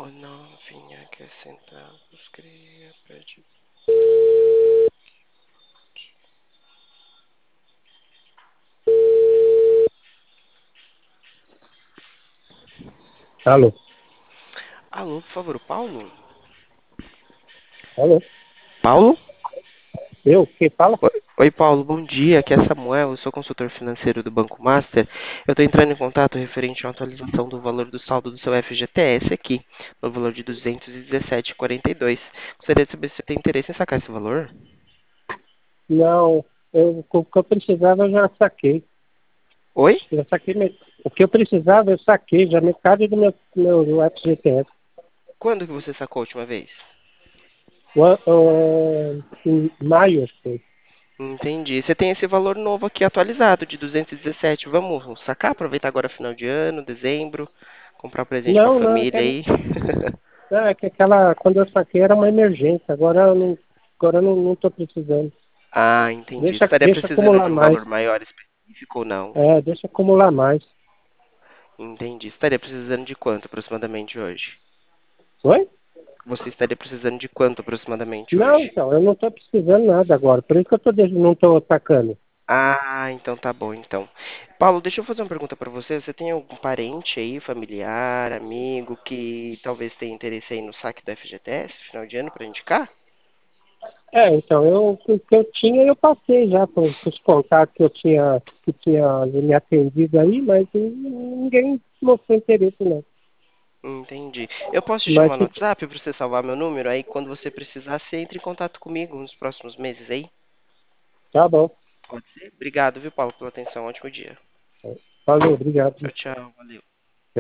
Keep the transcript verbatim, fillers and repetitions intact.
Novinha quer centavos, cria, pede. Alô, Alô, por favor, o Paulo? alô, Paulo? eu, quem fala? Oi, oi, Paulo, bom dia. Aqui é Samuel, eu sou consultor financeiro do Banco Master. Eu estou entrando em contato referente à atualização do valor do saldo do seu F G T S aqui, no valor de duzentos e dezessete vírgula quarenta e dois. Gostaria de saber se você tem interesse em sacar esse valor? Não, eu, o que eu precisava eu já saquei. Oi? Já saquei, me- o que eu precisava eu saquei, já metade do meu, meu, do F G T S. Quando que você sacou a última vez? O an- o- Em maio, acho que foi. Entendi. Você tem esse valor novo aqui atualizado de duzentos e dezessete. Vamos sacar, aproveitar agora final de ano, dezembro, comprar um presente para a Não, não, é família que, aí. não, é que aquela, quando eu saquei era uma emergência, agora eu não, agora eu não, não tô precisando. Ah, entendi. Você Deixa, estaria deixa precisando acumular de um mais. valor maior específico ou não? É, deixa acumular mais. Entendi. Você estaria precisando de quanto aproximadamente hoje? Oi? Você estaria precisando de quanto aproximadamente Não, hoje? então, eu não tô precisando nada agora, por isso que eu tô, deix- não tô sacando. Ah, então tá bom, então. Paulo, deixa eu fazer uma pergunta para você. Você tem algum parente aí, familiar, amigo, que talvez tenha interesse aí no saque do F G T S, final de ano, para indicar? É, então, eu, o que eu tinha, eu passei já para os contatos que eu tinha, que tinha me atendido aí, mas ninguém mostrou interesse, não. Entendi. Eu posso te Mas, chamar no se- WhatsApp para você salvar meu número? Aí, quando você precisar, você entra em contato comigo nos próximos meses aí? tá bom. Pode ser? Obrigado, viu, Paulo, pela atenção. Ótimo dia. Valeu, obrigado. Tchau, tchau. Valeu.